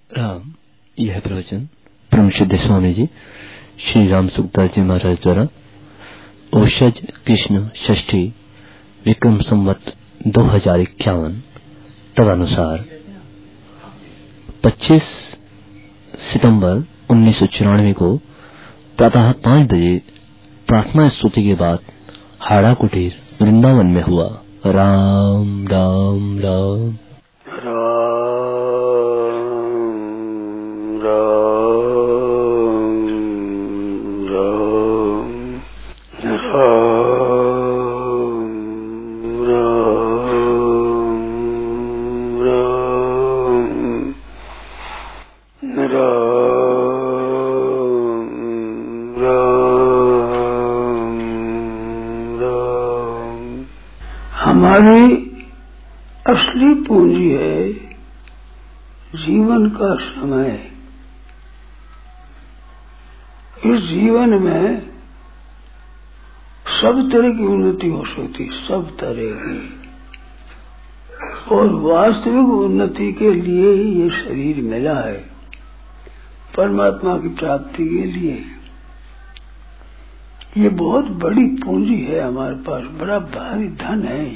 राम। यह प्रवचन परम सिद्ध स्वामी जी श्री राम सुखदास जी महाराज द्वारा ओशज कृष्ण षष्ठी विक्रम संवत 2051 तदनुसार 25 सितंबर 1994 को प्रातः 5 बजे प्रार्थना स्तुति के बाद हाड़ा कुटीर वृंदावन में हुआ। राम राम राम हमारी असली पूंजी है जीवन का समय। इस जीवन में सब तरह की उन्नति हो सकती, सब तरह की, और वास्तविक उन्नति के लिए ही ये शरीर मिला है, परमात्मा की प्राप्ति के लिए। ये बहुत बड़ी पूंजी है हमारे पास, बड़ा भारी धन है।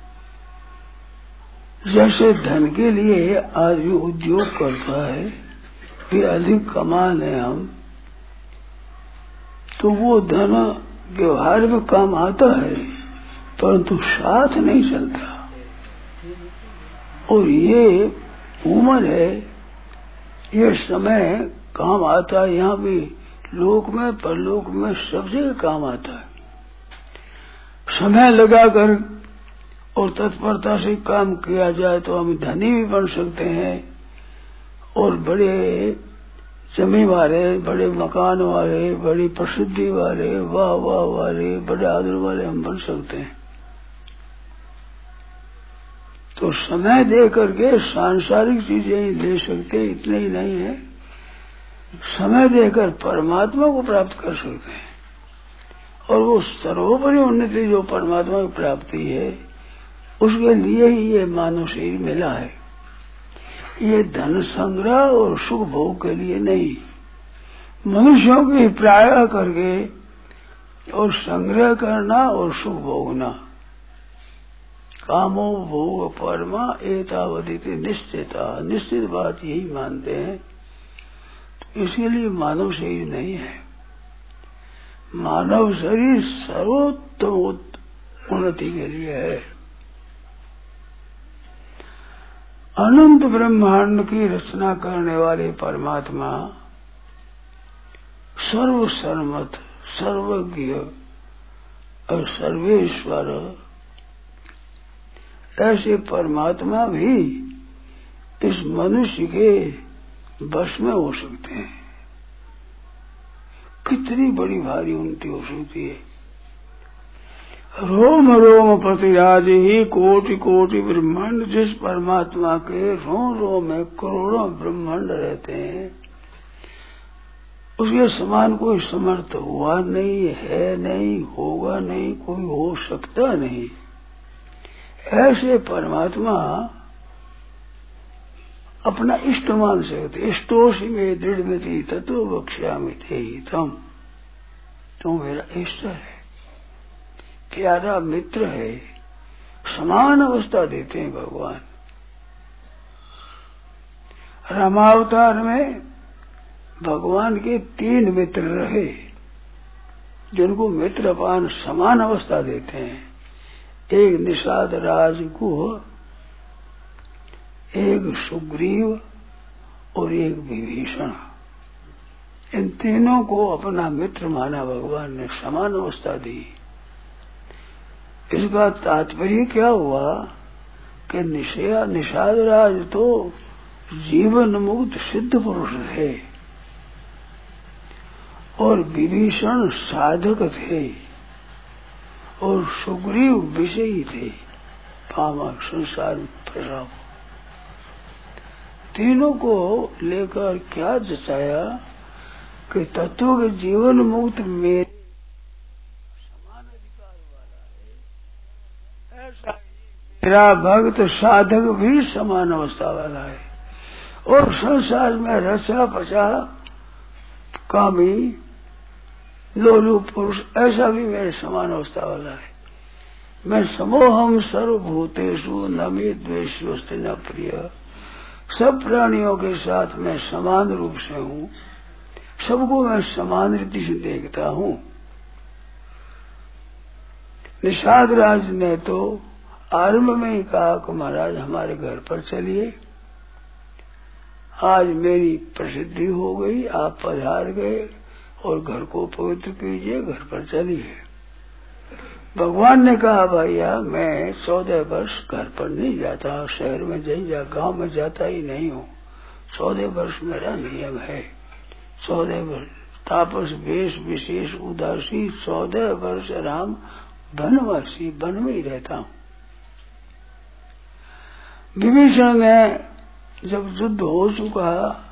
जैसे धन के लिए आदमी उद्योग करता है कि अधिक कमा लें हम, तो वो धन व्यवहार में काम आता है परंतु साथ नहीं चलता। और ये उम्र है, ये समय काम आता है, यहाँ भी लोक में परलोक में सब जगह काम आता है। समय लगाकर और तत्परता से काम किया जाए तो हम धनी भी बन सकते हैं, और बड़े जमीन वाले, बड़े मकान वाले, बड़ी प्रसिद्धि वाले, वाह वाह वाले, बड़े आदर वाले हम बन सकते हैं। तो समय दे करके सांसारिक चीजें ही दे सकते, इतने ही नहीं है, समय देकर परमात्मा को प्राप्त कर सकते हैं। और वो सर्वोपरि उन्नति जो परमात्मा की प्राप्ति है, उसके लिए ही ये मानव शरीर मिला है। ये धन संग्रह और सुख भोग के लिए नहीं, मनुष्यों की प्राय करके और संग्रह करना और सुख भोगना। कामो भोग परमा एतावदिति निश्चिता, निश्चित बात यही मानते हैं। तो इसके लिए मानव शरीर नहीं है। मानव शरीर सर्वोत्तम उन्नति के लिए है। अनंत ब्रह्मांड की रचना करने वाले परमात्मा सर्वसर्वमत, सर्वज्ञ और सर्वेश्वर, ऐसे परमात्मा भी इस मनुष्य के बस में हो सकते हैं। कितनी बड़ी भारी उन्नति हो सकती है। रोम रोम प्रतिराज ही कोटि कोटि ब्रह्मांड। जिस परमात्मा के रोम रोम में करोड़ों ब्रह्मांड रहते हैं, उसके समान कोई समर्थ हुआ नहीं है, नहीं होगा, नहीं कोई हो सकता नहीं। ऐसे परमात्मा अपना इष्ट मान सकते। इष्टोषि में दृढ़मति तत्व बक्ष्यामि ते हितम। तो मेरा इष्ट है, प्यारा मित्र है, समान अवस्था देते हैं भगवान। रामावतार में भगवान के 3 मित्र रहे, जिनको मित्रपान समान अवस्था देते हैं। एक निषाद राज गुह, एक सुग्रीव और एक विभीषण। इन तीनों को अपना मित्र माना भगवान ने, समान अवस्था दी। इसका तात्पर्य क्या हुआ कि निषाद राज तो जीवन मुक्त सिद्ध पुरुष थे, और विभीषण साधक थे, और सुग्रीव विषयी थे, पामक संसार में फंसा। तीनों को लेकर क्या जताया कि तत्व के जीवन मुक्त मेरे समान अधिकार वाला है, ऐसा मेरा भक्त साधक भी समान अवस्था वाला है। और संसार में रचा पचा कामी लोलू पुरुष ऐसा भी मेरे समान अवस्था वाला है। मैं समोहम सर्वभूतेषु न मे द्वेष्योस्ति न प्रिय। सब प्राणियों के साथ मैं समान रूप से हूँ, सबको मैं समान रीति से देखता हूँ। निषाद राज ने तो आरंभ में ही कहा कि महाराज हमारे घर पर चलिए, आज मेरी प्रसिद्धि हो गई, आप पधार गए और घर को पवित्र कीजिए, घर पर चलिए। भगवान ने कहा भैया मैं 14 वर्ष घर पर नहीं जाता, शहर में नहीं गांव में जाता ही नहीं हूँ। 14 वर्ष मेरा नियम है। 14 वर्ष तापस वेश विशेष उदासी, 14 वर्ष राम वनवासी, वन में ही रहता हूँ। विभीषण ने जब युद्ध हो चुका,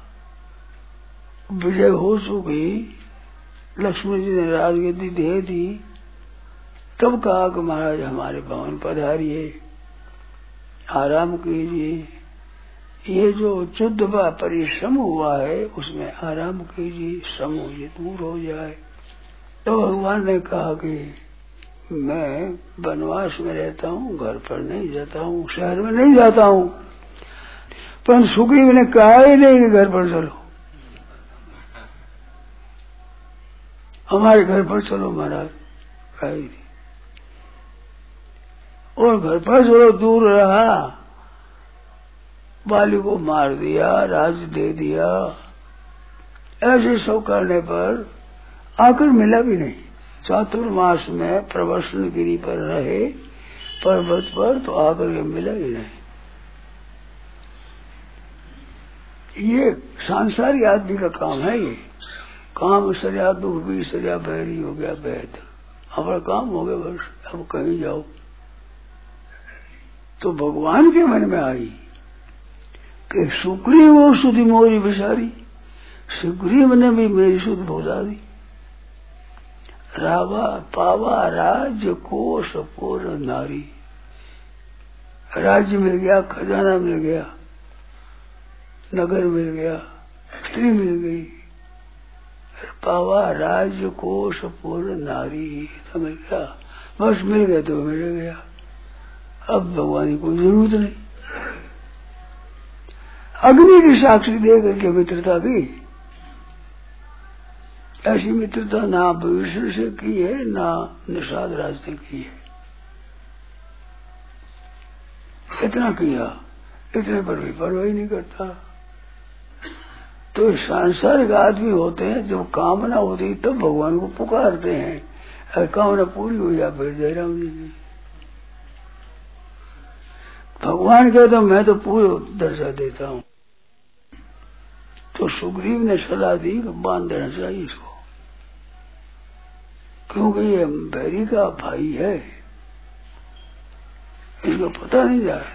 विजय हो चुकी, लक्ष्मण जी ने राजगद्दी दे दी, तब कहा कि महाराज हमारे भवन पधारिए, आराम कीजिए। ये जो युद्ध का परिश्रम हुआ है उसमें आराम कीजिए, श्रम ये दूर हो जाए। तो भगवान ने कहा कि मैं वनवास में रहता हूँ, घर पर नहीं जाता हूँ, शहर में नहीं जाता हूँ। पर सुग्रीव ने कहा ही नहीं कि घर पर चलो, हमारे घर पर चलो महाराज, कहा ही नहीं। और घर पर चलो दूर रहा, बाली को मार दिया, राज्य दे दिया, ऐसे सब करने पर आकर मिला भी नहीं। चातुर्मास में प्रवसन गिरी पर रहे पर्वत पर, तो आकर के मिला ही नहीं। ये सांसारिक आदमी का काम है। ये काम सरिया दुख भी सरिया बैरी हो गया वैध, अपना काम हो गया बस, अब कहीं जाओ। तो भगवान के मन में आई कि सुग्रीव सुधि मोरी बिसारी, सुग्रीव ने भी मेरी सुध भुला दी। रावा पावा राज्य कोश पूर्ण नारी, राज्य मिल गया, खजाना मिल गया, नगर मिल गया, स्त्री मिल गई, पावा राज्य कोश पूर्ण नारी, तो मिल गया, बस मिल गया तो मिल गया। अब भगवान की कोई जरूरत नहीं। अग्नि की साक्षी दे करके मित्रता की, ऐसी मित्रता ना विभीषण से की है, ना निषाद राज ने की है। इतना किया, इतने पर भी परवाह नहीं करता। तो सांसारिक आदमी होते हैं, जब कामना होती तब भगवान को पुकारते हैं, अगर कामना पूरी हो जाए फिर जयराम जी की। भगवान कहते मैं तो पूरे दर्जा देता हूँ। तो सुग्रीव ने सलाह दी कि बांध देना चाहिए इसको, क्योंकि ये बैरी का भाई है, इसको पता नहीं जाए,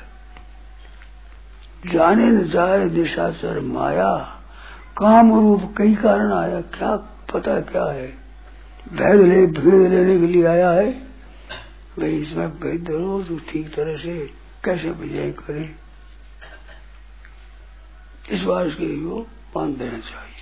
जाने न जाए निशाचर माया, काम रूप कई कारण आया, क्या पता क्या है, भेद लेने के लिए आया है। भाई इसमें भेद धरो तो ठीक तरह से कैसे विजय करे, इस बात के लिए वो बांध देना चाहिए।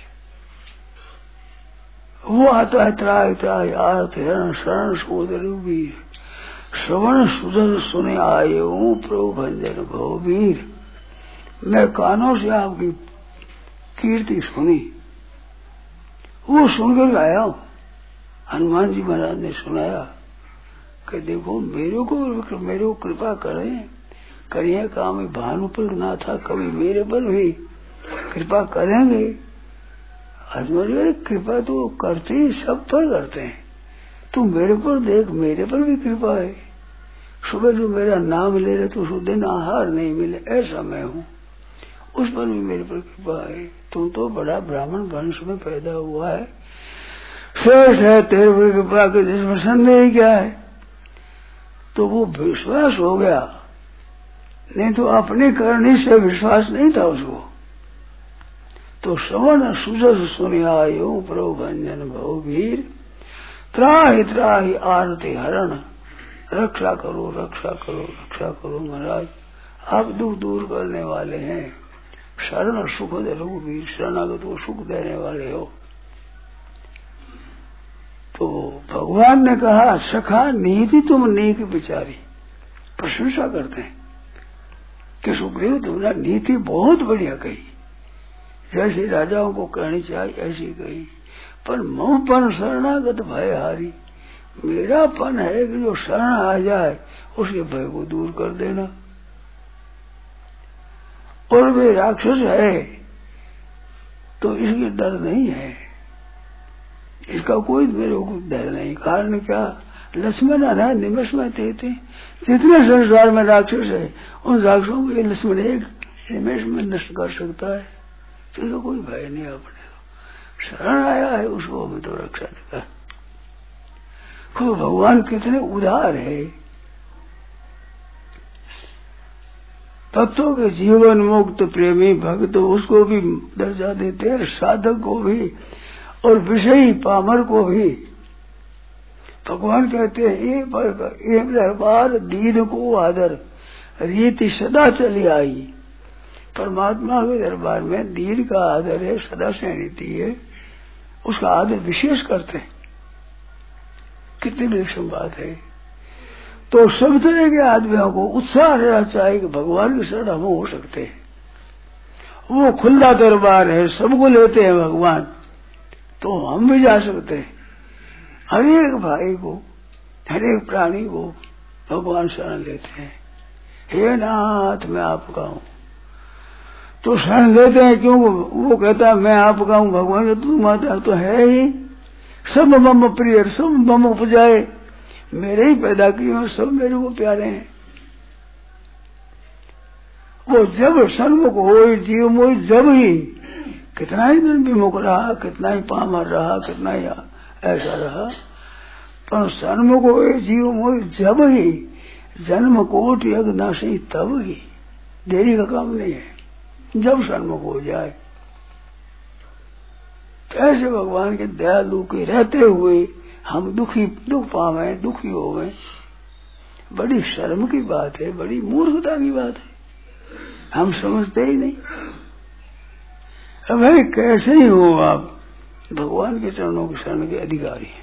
वो आता है त्राय त्राय आरत हिरण शरण सोदर वीर, श्रवण सुजन सुने आये हूँ प्रभु भंजन भववीर। मैं कानों से आपकी कीर्ति सुनी, वो सुनकर आया हूँ। हनुमान जी महाराज ने सुनाया कि देखो मेरे को कृपा करें, करिए काम भानु पर ना था, कभी मेरे पर भी कृपा करेंगे। हनुमान कृपा तो करते ही सब पर करते हैं, तू मेरे पर देख, मेरे पर भी कृपा है। सुबह जो मेरा नाम ले रहे तो उस दिन आहार नहीं मिले, ऐसा मैं हूँ, उस पर भी मेरे पर कृपा है। तुम तो बड़ा ब्राह्मण वंश में पैदा हुआ है, श्रेष्ठ है, तेरे पर कृपा के जिसमें संदेह क्या है। तो वो विश्वास हो गया, नहीं तो अपने करने से विश्वास नहीं था उसको। तो श्रवण सुजस सुने आयो प्रभु भंजन भववीर, त्राहि त्राहि आरती हरण, रक्षा करो रक्षा करो रक्षा करो। महाराज आप दुख दूर करने वाले हैं, शरण सुख दे रघुवीर, शरणागत को सुख देने वाले हो। तो भगवान ने कहा सखा नीति तुम नेक विचारी, प्रशंसा करते हैं कि सुग्रीव तुमने नीति बहुत बढ़िया कही, जैसे राजाओं को कहनी चाहिए ऐसी कही। पर मोहपन शरणागत भय हारी, मेरा पन है कि जो शरण आ जाए उसके भय को दूर कर देना। और वे राक्षस है तो इसके डर नहीं है, इसका कोई मेरे को डर नहीं। कारण क्या, लक्ष्मण है निमिष में थे, जितने संसार में राक्षस है उन राक्षसों को ये लक्ष्मण एक निमिष में नष्ट कर सकता है, तो कोई भय नहीं। अपने शरण आया है उसको हमें तो रक्षा देगा। खुद भगवान कितने उदार है, तत्वों के जीवन मुक्त प्रेमी भक्त उसको भी दर्जा देते हैं, साधक को भी और विषयी पामर को भी। भगवान कहते हैं ये दरबार दीन को आदर, रीति सदा चली आई। परमात्मा के दरबार में दीन का आदर है, सदा से रीति है, उसका आदर विशेष करते हैं। कितनी विलक्षण बात है। तो सब तरह के आदमियों को उत्साह रहना चाहिए कि भगवान की शरण हम हो सकते हैं। वो खुला दरबार है, सबको लेते हैं भगवान, तो हम भी जा सकते हैं। हर एक भाई को, हर एक प्राणी को भगवान शरण लेते हैं। हे नाथ मैं आपका हूँ, तो शरण लेते हैं। क्यों? वो कहता है मैं आपका हूँ, भगवान तू माता तो है ही। सब मम प्रिय, सब मम उपजाए, मेरे ही पैदा किए हैं, सब मेरे को प्यारे हैं। वो जब सन्मुख हो जीव मोह, जब ही कितना ही दिन विमुख रहा, कितना ही पामर रहा, कितना ही ऐसा रहा, पर सन्मुख हो जीव मोह जब ही, जन्म कोट यज्ञ नाशी तब ही, देरी का काम नहीं है, जब सन्मुख हो जाए। ऐसे भगवान के दयालु के रहते हुए हम दुख पावे, दुखी हो गए, बड़ी शर्म की बात है, बड़ी मूर्खता की बात है, हम समझते ही नहीं। अब भाई कैसे ही हो आप भगवान के चरणों के शरण के अधिकारी हैं।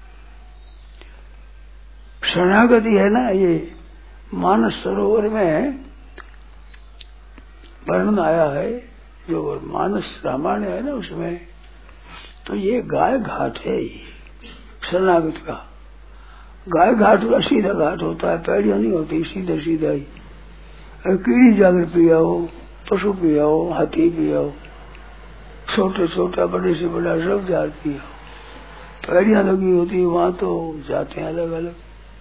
शरणागति है ना, ये मानस सरोवर में वर्णन आया है, जो मानस रामायण है ना उसमें, तो ये गाय घाट है शरणागत का। गाय घाट का सीधा घाट होता है, पैड़ियां नहीं होती, सीधा सीधा ही। कीड़ी जाकर पियाओ, पशु पियाओ, हाथी पियाओ, छोटे छोटा बड़े से बड़ा सब जात पियाओ। पैड़ियां लगी होती है वहां तो जाते हैं अलग अलग,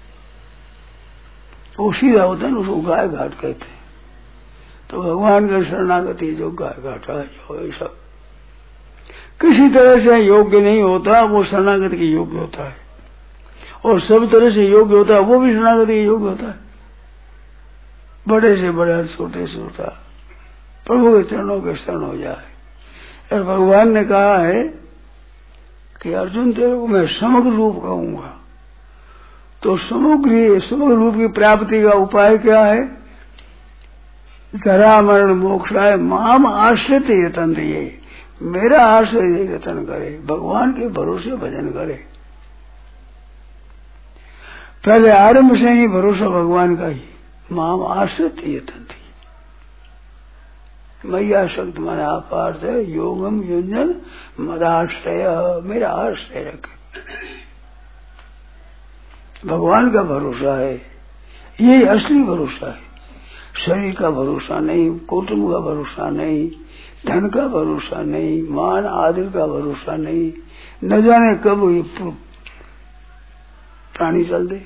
वो सीधा होता है ना, उसको गाय घाट कहते हैं। तो भगवान का शरणागति जो गाय घाट है, जो सब किसी तरह से योग्य नहीं होता, वो शरणागति के योग्य होता है, और सब तरह से योग्य होता है वो भी शरणागति के योग्य होता है। बड़े से बड़ा, छोटे से छोटा, प्रभु के चरणों के शरण हो जाए। और भगवान ने कहा है कि अर्जुन तेरे को मैं समग्र रूप कहूंगा। तो समग्र रूप की प्राप्ति का उपाय क्या है? जरा मरण मोक्षाय माम आश्रित यतन दिए, मेरा आश्रय यतन करे, भगवान के भरोसे भजन करे। पहले आरंभ से ही भरोसा भगवान का ही, माम आश्रित यतन दिए, मैया शब्द माना पार्थ है, योगम युंजन मदाश्रय, मेरा आश्रय रखे। भगवान का भरोसा है, ये असली भरोसा है। शरीर का भरोसा नहीं, कुटुंब का भरोसा नहीं, धन का भरोसा नहीं, मान आदर का भरोसा नहीं, न जाने कब ये प्राणी चल दे,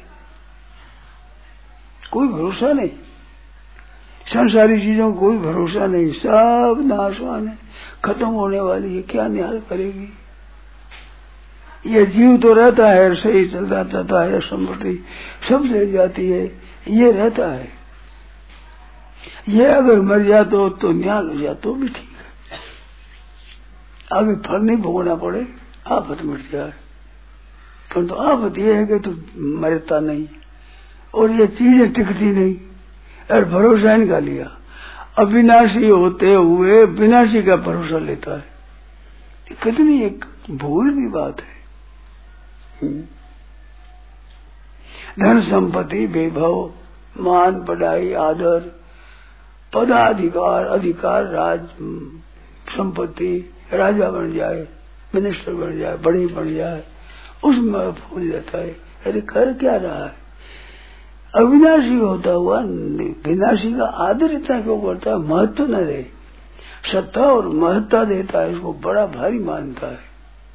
कोई भरोसा नहीं। संसारी चीजों को कोई भरोसा नहीं, सब नाशवान है, खत्म होने वाली है, क्या निहाल करेगी। ये जीव तो रहता है, सही चलता रहता है, समृद्धि सब ले जाती है, ये रहता है। ये अगर मर जातो तो निहाल हो जातो भी ठीक है, आगे फल नहीं भोगना पड़े, आफत मिट जाए। परंतु आफत ये है कि तू मरता नहीं, और ये चीजें टिकती नहीं, और भरोसा इनका लिया। अविनाशी होते हुए विनाशी का भरोसा लेता है। कितनी एक भूल की बात है। धन संपत्ति, वैभव, मान, बढ़ाई, आदर, पदाधिकार, अधिकार, राज संपत्ति, राजा बन जाए, मिनिस्टर बन जाए, बड़ी बन जाए, उसमें भूल जाता है अरे कर क्या रहा है। अविनाशी होता हुआ विनाशी का आदर इतना क्यों करता है, महत्व न दे, सत्ता और महत्ता देता है, इसको बड़ा भारी मानता है।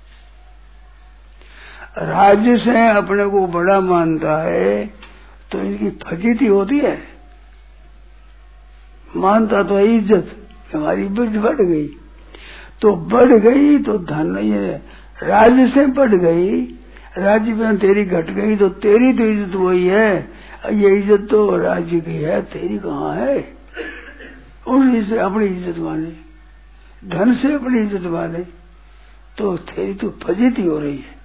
राज्य से अपने को बड़ा मानता है तो इनकी फजीती होती है। मानता तो है इज्जत, हमारी इज्जत बढ़ गई, तो बढ़ गई तो धन ये राज्य से बढ़ गई, राज्य में तेरी घट गई तो तेरी तो इज्जत वही है, ये इज्जत तो राज्य की है, तेरी कहाँ है। उससे अपनी इज्जत माने, धन से अपनी इज्जत माने तो तेरी तो फजीती हो रही है।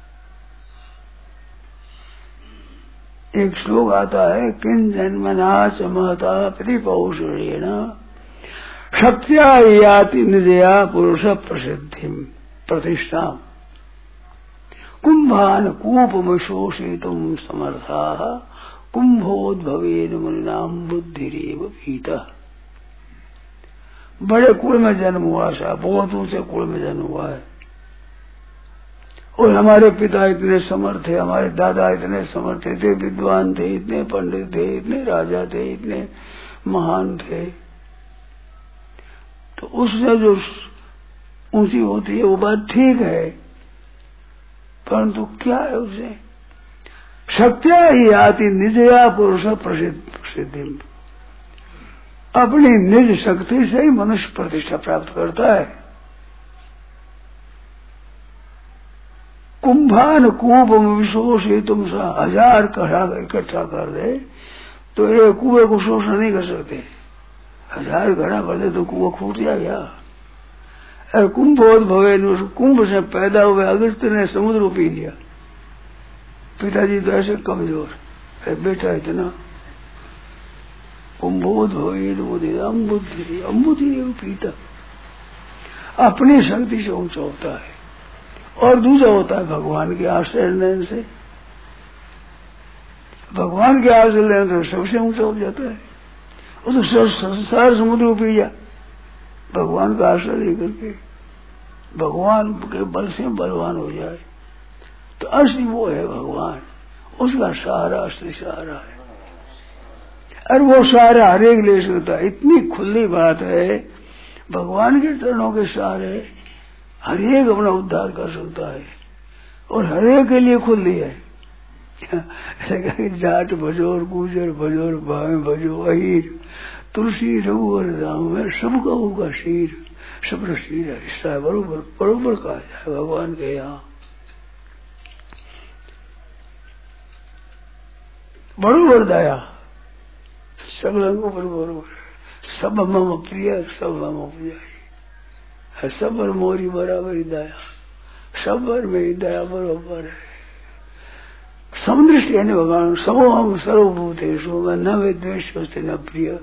एक श्लोक आता है, किन जन्मना च महता प्रतिपौषेण शक्त्या याति निजया पुरुष प्रसिद्धि प्रतिष्ठा कुंभान कूपमशोषितुम समर्था कुंभोद्भवेन मुनिनाम बुद्धिरेव पीता। बड़े कुल में जन्म हुआ सा, बहुत ऊंचे कुल में जन्म हुआ है, और हमारे पिता इतने समर्थ थे, हमारे दादा इतने समर्थ थे, विद्वान थे, इतने पंडित थे, इतने राजा थे, इतने महान थे, तो उससे जो ऊंची होती है वो बात ठीक है, परंतु क्या है उसे शक्त्या ही आती निजया पुरुष प्रसिद्धि, अपनी निज शक्ति से ही मनुष्य प्रतिष्ठा प्राप्त करता है। कुंभान कूप में विशोष ही तुम 1000 कड़ा इकट्ठा कर दे तो ये कुएं को शोषण नहीं कर सकते। 1000 घड़ा भर दे तो कुआं फूट जाएगा। और कुंभोद्भवे, कुंभ से पैदा हुए अगस्त ने समुद्र पी लिया। पिताजी तो ऐसे कमजोर, बेटा इतना कुंभोद्भवे अम्बुधि पीता, अपनी शक्ति से ऊंचा होता है। और दूसरा होता है भगवान के आश्रय लेने से, भगवान के आश्रय लेने तो सबसे ऊंचा हो जाता है। वो तो संसार समुद्र पी जा, भगवान का आश्रय लेकर के भगवान के बल से बलवान हो जाए तो असली वो है भगवान, उसका सहारा असली सहारा है। और वो सहारा हरेक ले सकता है, इतनी खुली बात है। भगवान के चरणों के सहारे हरेक अपना उद्धार कर सकता है, और हरेक के लिए खुली है। जाट भजो और गुजर भजो और भावे भजो अहीर, तुलसी रघुवर राम में सबका होगा शीर, सब शीर है, हिस्सा है, बरोबर बरोबर कहा जाए भगवान के यहाँ। बरोबर दया सब रंगों पर बरोबर, सब मम प्रिय सब मम प्रिय, सब पर मोरी बराबर दया, सब पर मेरी दया बरोबर है। समदृष्टि है भगवान, सबो हम सर्वभूतेषु न वे द्वेष न प्रिय,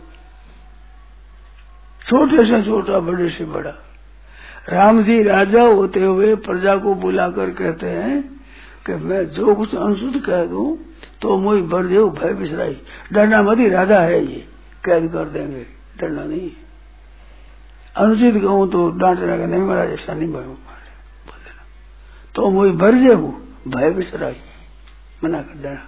छोटे से छोटा बड़े से बड़ा। राम जी राजा होते हुए प्रजा को बुलाकर कहते हैं कि मैं जो कुछ अनुचित कह दूं तो मुझे बर देव भय बिसराई, डरना मत, ही राजा है ये, कैद कर देंगे, डरना नहीं। अनुचित कहूं तो डांट रहेगा, नहीं महाराज ऐसा नहीं बोल देना, तो मुझे भर देव भय बिसराई, मना कर देना।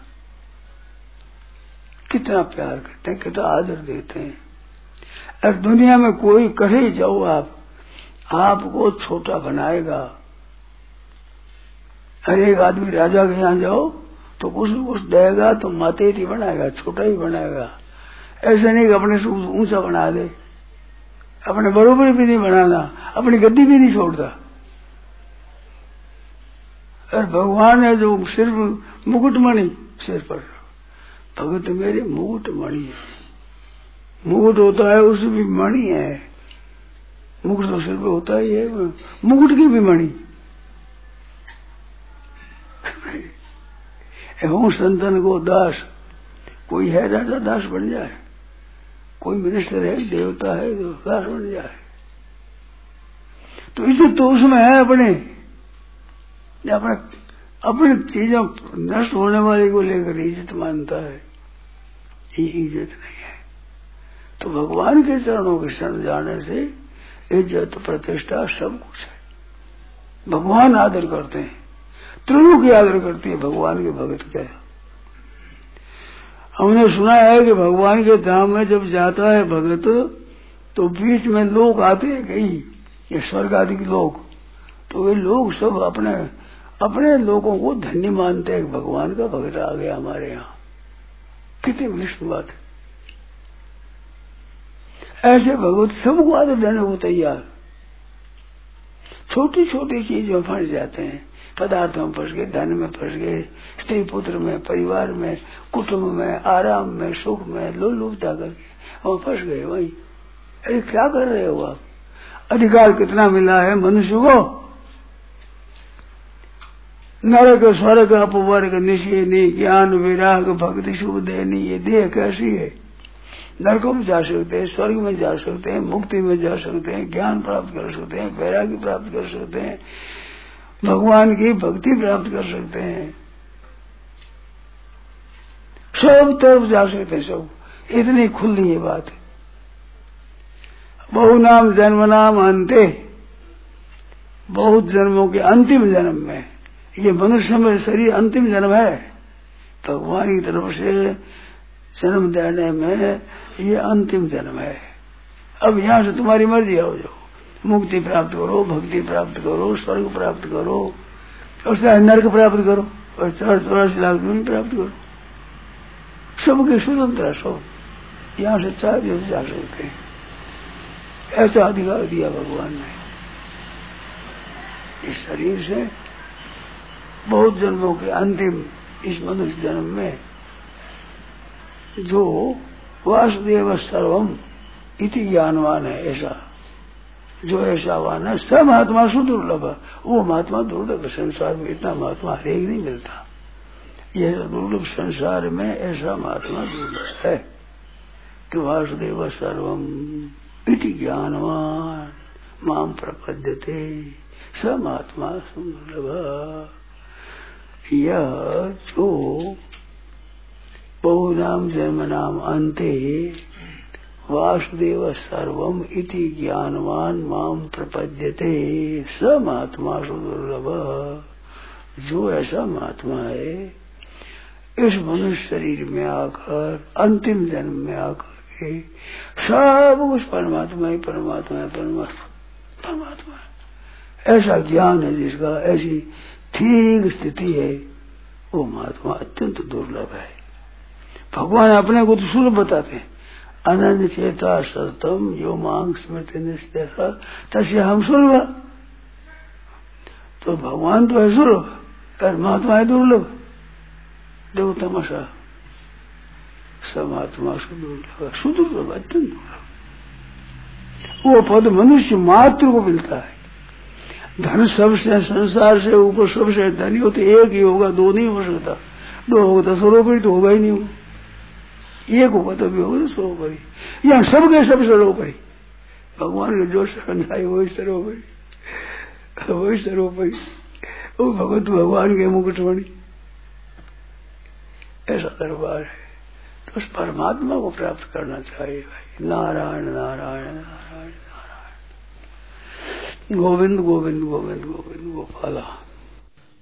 कितना प्यार करते हैं, कितना आदर देते हैं। और दुनिया में कोई कहे जाओ आपको छोटा बनाएगा। हर एक आदमी राजा के यहाँ जाओ तो कुछ न कुछ देगा तो माते ही बनाएगा, छोटा ही बनाएगा। ऐसे नहीं कि अपने से ऊंचा बना दे, अपने बरोबर भी नहीं बनाना, अपनी गद्दी भी नहीं छोड़ता। और भगवान है जो सिर्फ मुकुटमणि सिर पर, भगत मेरे मुकुटमणि है। मुकुट होता है उसमें भी मणि है, मुकुट तो सिर पे होता ही है, मुकुट की भी मणि। हूँ संतन को दास, कोई है राजा दास बन जाए, कोई मिनिस्टर है, देवता है, तो दास बन जाए। तो इसे तो उसमें है अपने चीजों नष्ट होने वाले को लेकर इज्जत मानता है, ये इज्जत नहीं है। तो भगवान के चरणों के शरण जाने से इज्जत प्रतिष्ठा सब कुछ है। भगवान आदर करते हैं, त्रिलोकी आदर करती है भगवान के भगत का। हमने सुना है कि भगवान के धाम में जब जाता है भगत तो बीच में लोग आते हैं, कई ये स्वर्ग आदि के लोग, तो वे लोग सब अपने लोगों को धन्य मानते हैं, भगवान का भगत आ गया हमारे यहाँ। कितनी विशिष्ट बात है। ऐसे भगवत सबको आदर देने को तैयार। छोटी छोटी चीजों में फंस जाते हैं, पदार्थों में फंस गए, धन में फंस गए, स्त्री पुत्र में, परिवार में, कुटुंब में, आराम में, सुख में, लोलुपता करके हम फंस गए वही। अरे क्या कर रहे हो आप? अधिकार कितना मिला है मनुष्य को? नरक स्वर्ग अपवर्ग निषेधनी ज्ञान विराग भक्ति शुभ देनी। ये देह कैसी है? नरकों में जा सकते हैं, स्वर्ग में जा सकते हैं, मुक्ति में जा सकते हैं, ज्ञान प्राप्त कर सकते हैं, वैराग्य प्राप्त कर सकते हैं, भगवान की भक्ति प्राप्त कर सकते हैं, सब तरफ जा सकते हैं। सब इतनी खुली ये बात है। बहु नाम जन्म नाम अंते, बहुत जन्मों के अंतिम जन्म में, ये मनुष्य में शरीर अंतिम जन्म है, भगवान की तरफ से जन्म देने में ये अंतिम जन्म है। अब यहाँ से तुम्हारी मर्जी आओ, जाओ मुक्ति प्राप्त करो, भक्ति प्राप्त करो, स्वर्ग प्राप्त करो, और चाहे नरक प्राप्त करो, और 84 लाख दुनिया प्राप्त करो। सबके स्वतंत्र सब यहाँ से चाहे जा सकते हैं। ऐसा अधिकार दिया भगवान ने। इस शरीर से बहुत जन्मों के अंतिम इस मनुष्य जन्म में जो वासुदेव सर्वम इति ज्ञानवान है, ऐसा जो ऐसा वान है, सब महात्मा सुदुर्लभ। वो महात्मा दुर्लभ, संसार में इतना महात्मा हरेक नहीं मिलता। यह दुर्लभ संसार में ऐसा महात्मा दुर्लभ है कि वासुदेव सर्वम इति ज्ञानवान माम प्रपद्यते स महात्मा सुदुर्लभ। यह जो बहुनाम जन्म नाम अंते वासुदेव सर्वम इति ज्ञानवान माम प्रपद्यते स महात्मा सुदुर्लभ। जो ऐसा महात्मा है इस मनुष्य शरीर में आकर, अंतिम जन्म में आकर के सब कुछ परमात्मा ही परमात्मा है, परमात्मा है, ऐसा ज्ञान है जिसका, ऐसी ठीक स्थिति है, वो महात्मा अत्यंत दुर्लभ है। भगवान अपने को तो सुलभ बताते हैं। अनन्य चेता सततम यो मांग स्मृति निस्तेषा तस्य हम सुलभ। तो भगवान तो है सुलभ और महात्मा है दुर्लभ। देखो तमाशा, समात्मा सुदुर्लभ, सुदुर्लभ, अत्यंत दुर्लभ। वो पद मनुष्य मात्र को मिलता है। धन सबसे, संसार से ऊपर सबसे धनी हो तो एक ही होगा, दो नहीं हो सकता। दो होगा तो सर्वोपरि तो होगा ही नहीं। हो एक होगा तो भी होगा तो सर्वोपरि। यहाँ सबके सब सर्वोपरि। भगवान के जो शरण जाए वही सर्वोपरि, वही सर्वोपरि। वो भगवत भगवान के मुकुटमणि, ऐसा दरबार है। तो उस परमात्मा को प्राप्त करना चाहिए भाई। नारायण नारायण नारायण नारायण, गोविंद गोविंद गोविंद गोविंद गोपाला।